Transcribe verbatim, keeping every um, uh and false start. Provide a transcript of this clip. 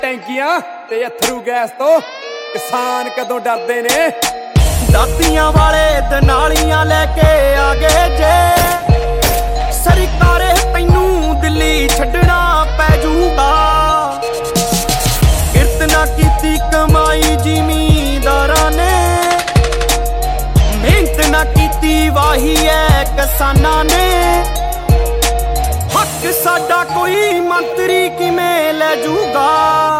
ਟੈਂਕੀਆਂ ਤੇ ਅਥਰੂ ਗੈਸ ਤੋਂ ਕਿਸਾਨ ਕਦੋਂ ਡਰਦੇ ਨੇ। ਦਾਤੀਆਂ ਵਾਲੇ ਦਨਾਲੀਆਂ ਲੈ ਕੇ ਆ ਗਏ ਜੇ ਸਰਕਾਰੇ ਤੈਨੂੰ ਦਿੱਲੀ ਛੱਡਣਾ ਪੈ ਜੂਗਾ। ਕਿਰਤ ਨਾ ਕੀਤੀ ਕਮਾਈ ਜ਼ਿਮੀਂਦਾਰਾਂ ਨੇ, ਮਿਹਨਤ ਨਾ ਕੀਤੀ ਵਾਹੀ ਐ ਕਿਸਾਨਾਂ ਨੇ। ਹੱਕ ਸਾਡਾ ਕੋਈ ਮੰਤਰੀ ਕਿਵੇਂ ਲੈ ਜੂਗਾ।